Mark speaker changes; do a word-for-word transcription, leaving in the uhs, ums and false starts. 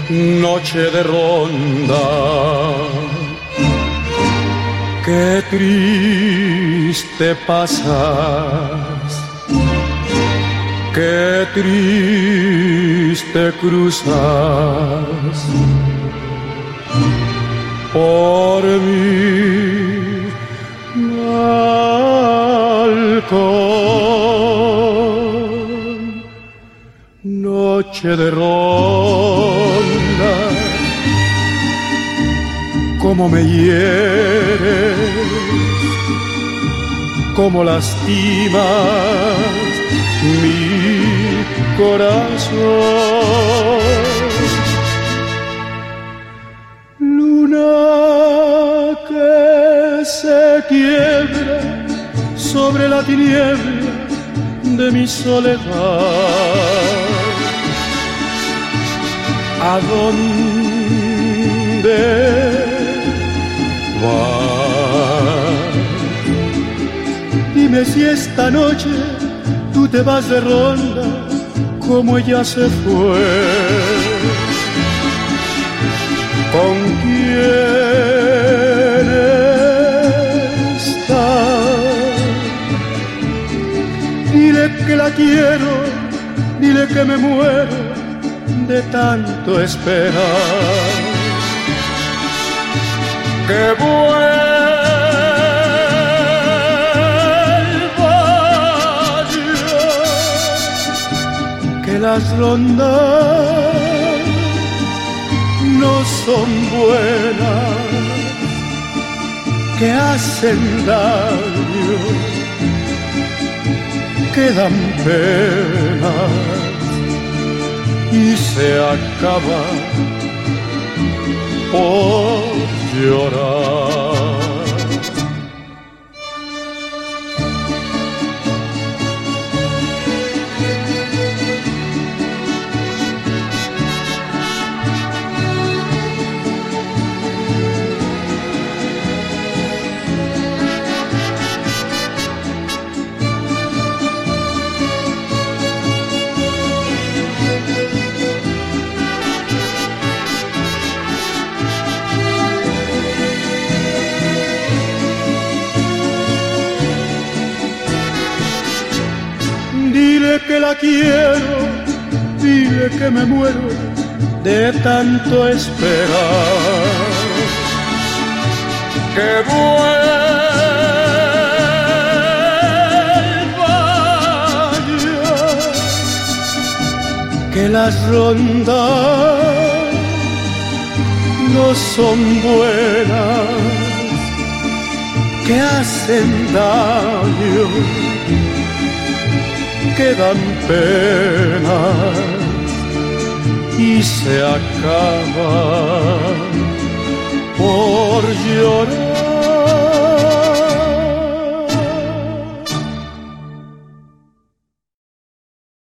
Speaker 1: noche de ronda. Qué triste pasas, qué triste cruzas por mi balcón. Noche de ronda, cómo me hieres, cómo lastimas mi corazón. Luna que se quiebra sobre la tiniebla de mi soledad. ¿A dónde vas? Dime si esta noche tú te vas de ronda como ella se fue. ¿Con quién está? Dile que la quiero, dile que me muero de tanto esperar. Que vuelva yo, que las rondas no son buenas, que hacen daño, que dan pena y se acaba por llorar. Dile que la quiero, dile que me muero de tanto esperar. Que vuelva yo, que las rondas no son buenas, que hacen daño, que dan pena y se acaba